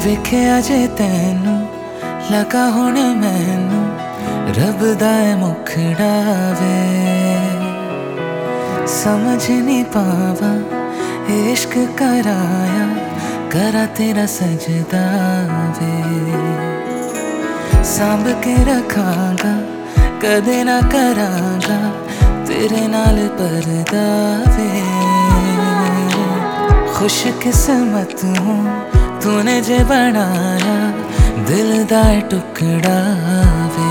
ਵੇਖਿਆ ਜੇ ਤੈਨੂੰ ਲਗਾ ਹੁਣ ਮੈਨੂੰ ਰੱਬ ਦਾ ਮੁਖੜਾ ਵੇ समझ नहीं पावा इश्क कराया करा तेरा सजदा वे सांभ के रखांगा कदे ना करांगा तेरे नाल परदा वे खुश किस्मत हूँ तूने जे बनाया दिल दा टुकड़ा वे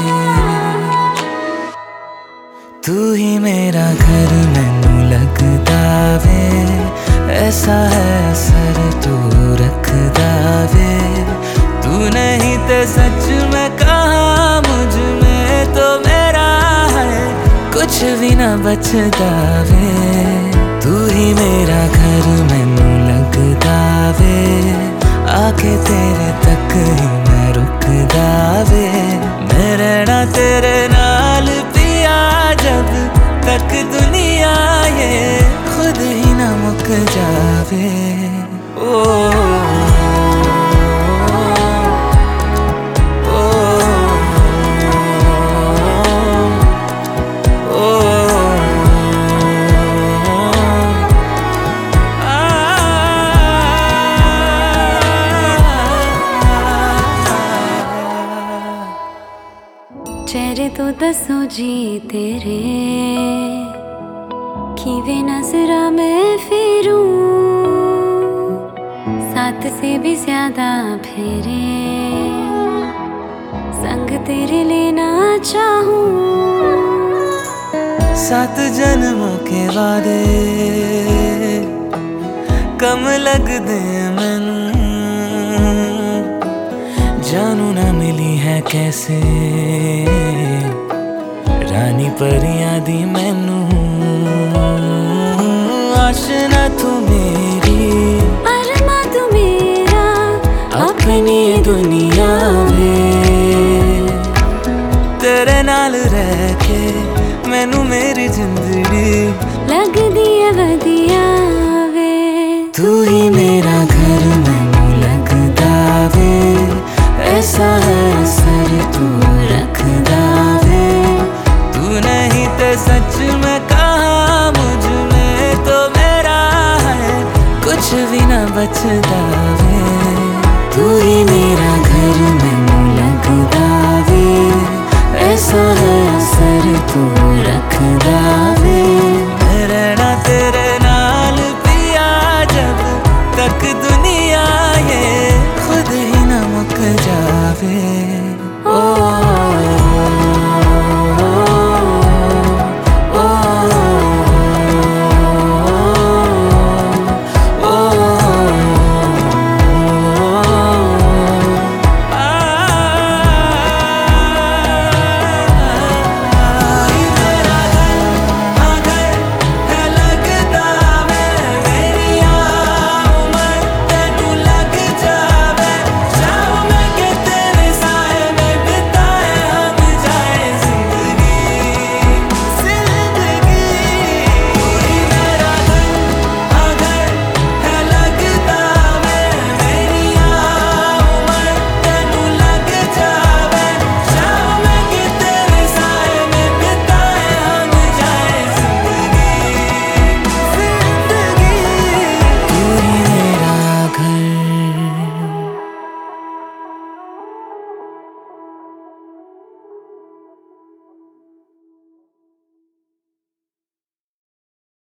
तू ही मेरा घर मैनू लगदा वे ऐसा है सर तू रखदा वे तू नहीं तो सच में कहा मुझ में तो मेरा है कुछ भी ना बचदा वे तू ही मेरा घर मैनू लगदा वे आके तेरे तक ही मैं रुकदा वे मैं रहना तेरे नाल पिया जब तक दुनिया ये खुद ही ना मुक जावे ओ चेहरे तो दसो जी तेरे खीवे नजरा मैं फिरूं साथ से भी ज्यादा फेरे संग तेरे लेना चाहूं 7 जन्मों के वादे कम लग दे मैनू जानू ना मिली है कैसे रानी परियां दी मैनू आशना तू मेरी अरमा तू मेरा अपनी दुनिया में तेरे नाल रह के मैनू मेरी जिंदगी लगदी है वधिया वे तू ही मेरा घर मैनू लगदा वे ऐसा है सर तू रखदा वे तू नहीं तो सच में कहा मुझ में तो मेरा है कुछ भी ना बचदा वे तू ही मेरा घर में